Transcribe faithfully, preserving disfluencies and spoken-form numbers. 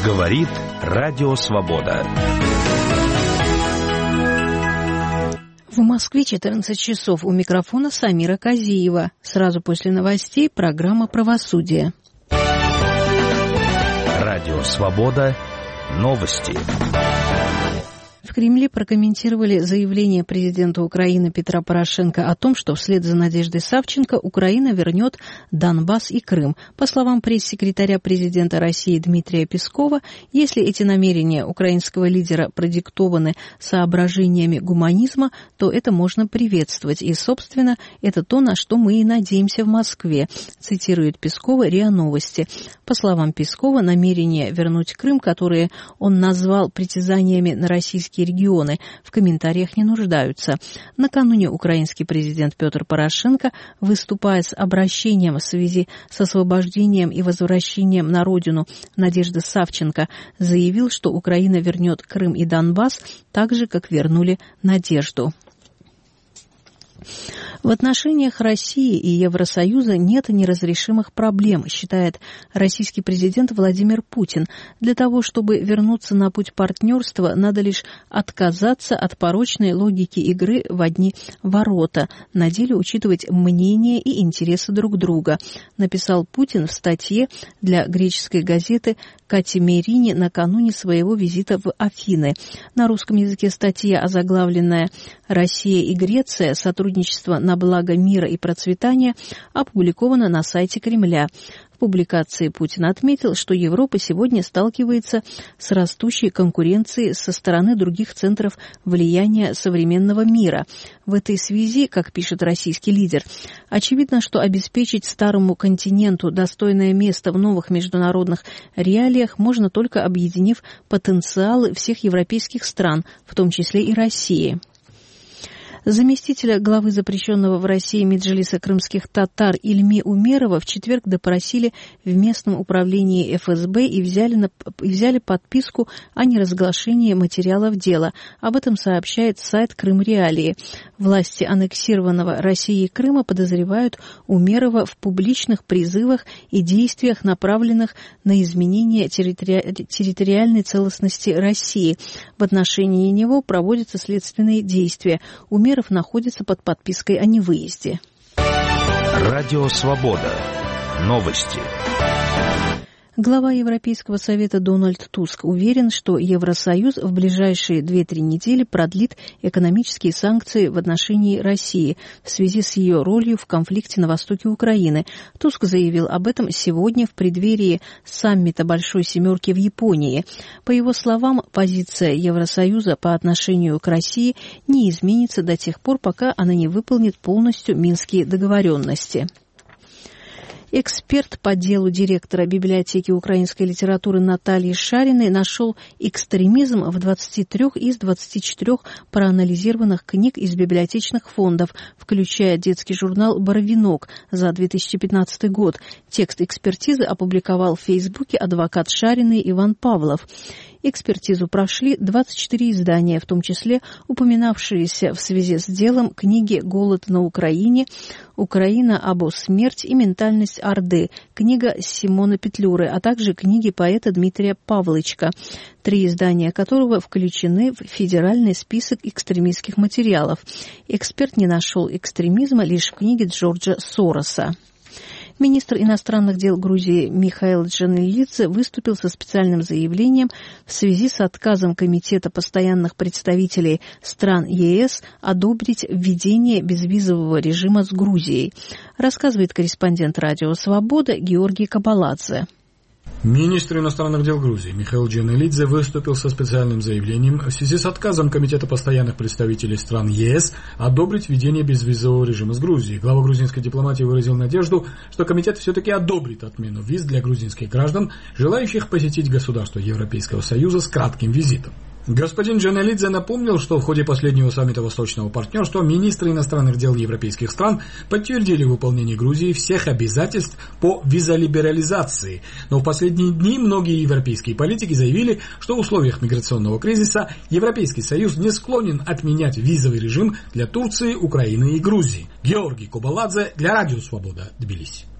Говорит Радио Свобода. В Москве четырнадцать часов. У микрофона Самира Казиева. Сразу после новостей программа «Правосудие». Радио Свобода. Новости. В Кремле прокомментировали заявление президента Украины Петра Порошенко о том, что вслед за Надеждой Савченко Украина вернет Донбасс и Крым. По словам пресс-секретаря президента России Дмитрия Пескова, если эти намерения украинского лидера продиктованы соображениями гуманизма, то это можно приветствовать. И, собственно, это то, на что мы и надеемся в Москве, цитирует Пескова РИА Новости. По словам Пескова, намерения вернуть Крым, которые он назвал притязаниями на российские регионы, в комментариях не нуждаются. Накануне украинский президент Петр Порошенко, выступая с обращением в связи с освобождением и возвращением на родину Надежды Савченко, заявил, что Украина вернет Крым и Донбасс так же, как вернули Надежду. В отношениях России и Евросоюза нет неразрешимых проблем, считает российский президент Владимир Путин. Для того, чтобы вернуться на путь партнерства, надо лишь отказаться от порочной логики игры в одни ворота, на деле учитывать мнения и интересы друг друга, написал Путин в статье для греческой газеты «Катимерини» накануне своего визита в Афины. На русском языке статья, озаглавленная «Россия и Греция. Сотрудничество на благо мира и процветания», опубликована на сайте Кремля. В публикации Путин отметил, что Европа сегодня сталкивается с растущей конкуренцией со стороны других центров влияния современного мира. В этой связи, как пишет российский лидер, очевидно, что обеспечить старому континенту достойное место в новых международных реалиях можно только объединив потенциалы всех европейских стран, в том числе и России. Заместителя главы запрещенного в России Меджлиса крымских татар Ильми Умерова в четверг допросили в местном управлении эф эс бэ и взяли, на, и взяли подписку о неразглашении материалов дела. Об этом сообщает сайт Крым Реалии. Власти аннексированного Россией Крыма подозревают Умерова в публичных призывах и действиях, направленных на изменение территори... территориальной целостности России. В отношении него проводятся следственные действия. Умеров находится под подпиской о невыезде. Радио Свобода. Новости. Глава Европейского совета Дональд Туск уверен, что Евросоюз в ближайшие две-три недели продлит экономические санкции в отношении России в связи с ее ролью в конфликте на востоке Украины. Туск заявил об этом сегодня в преддверии саммита Большой Семерки в Японии. По его словам, позиция Евросоюза по отношению к России не изменится до тех пор, пока она не выполнит полностью минские договоренности. Эксперт по делу директора библиотеки украинской литературы Натальи Шариной нашел экстремизм в двадцати трёх из двадцати четырёх проанализированных книг из библиотечных фондов, включая детский журнал «Боровинок» за две тысячи пятнадцатый год. Текст экспертизы опубликовал в Фейсбуке адвокат Шариной Иван Павлов. Экспертизу прошли двадцать четыре издания, в том числе упоминавшиеся в связи с делом книги «Голод на Украине», «Украина. Або смерть» и «Ментальность Орды», книга Симона Петлюры, а также книги поэта Дмитрия Павлычка, три издания которого включены в федеральный список экстремистских материалов. Эксперт не нашел экстремизма лишь в книге Джорджа Сороса. Министр иностранных дел Грузии Михаил Джанелидзе выступил со специальным заявлением в связи с отказом Комитета постоянных представителей стран е эс одобрить введение безвизового режима с Грузией, рассказывает корреспондент Радио Свобода Георгий Кабаладзе. Министр иностранных дел Грузии Михаил Джанелидзе выступил со специальным заявлением в связи с отказом Комитета постоянных представителей стран е эс одобрить введение безвизового режима с Грузией. Глава грузинской дипломатии выразил надежду, что комитет все-таки одобрит отмену виз для грузинских граждан, желающих посетить государство Европейского Союза с кратким визитом. Господин Джанелидзе напомнил, что в ходе последнего саммита Восточного партнерства министры иностранных дел европейских стран подтвердили выполнение Грузии всех обязательств по визалиберализации. Но в последние дни многие европейские политики заявили, что в условиях миграционного кризиса Европейский Союз не склонен отменять визовый режим для Турции, Украины и Грузии. Георгий Кабаладзе для Радио Свобода, Тбилиси.